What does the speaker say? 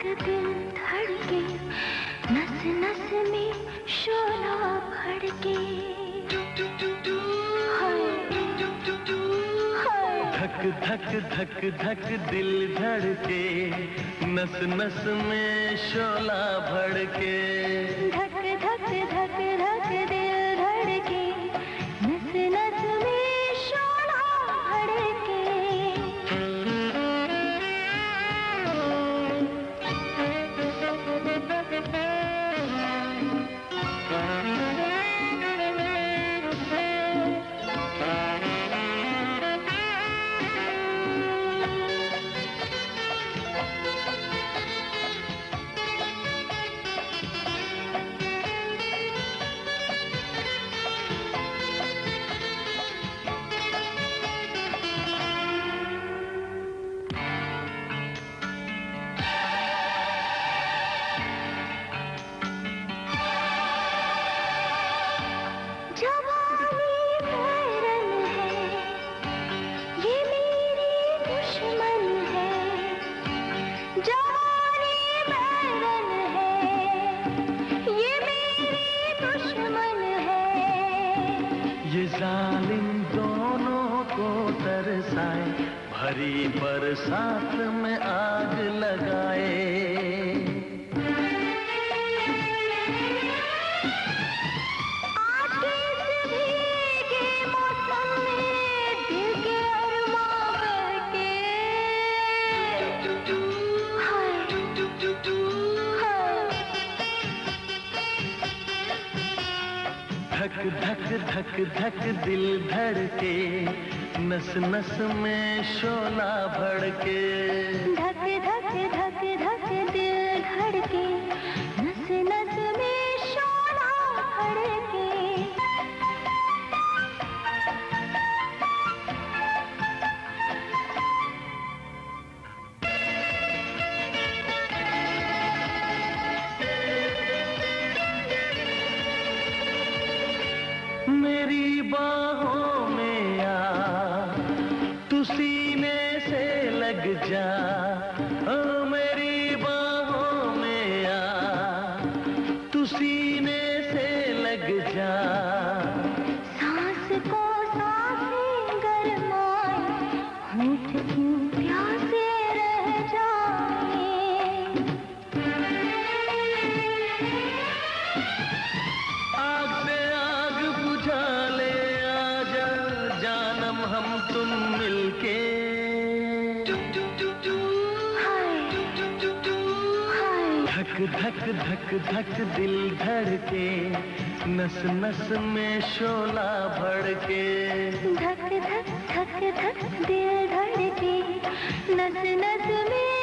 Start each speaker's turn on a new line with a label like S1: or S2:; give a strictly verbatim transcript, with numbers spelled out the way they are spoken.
S1: दिल धड़के, नस नस में शोला भड़के।
S2: धक धक धक धक दिल धड़के, नस नस में शोला भड़के।
S1: धक धक धक धक दिल धड़के, नस नस में शोला भड़के।
S2: ये जालिम दोनों को तरसाए, भरी बरसात में आग लगाए।
S1: आज के भीगे मौसम में दिल के अरमां बहके।
S2: धक धक धक धक दिल धड़के, नस नस में शोला भड़के।
S1: धक धक धक धक दिल धड़के, नस नस में शोला भड़के।
S2: मेरी बाहों में आ, तू सीने से लग जा। ओ मेरी बाहों में आ, तू सीने से लग जा।
S1: सांस को सांसें गरमाए, होंठ क्यों प्यासे रह जाए।
S2: आग से आग बुझा ले, आजा जानम हम तुम मिलके। धक धक धक धक दिल धड़के, नस नस में शोला भड़के।
S1: धक धक धक धक दिल धड़के, नस नस में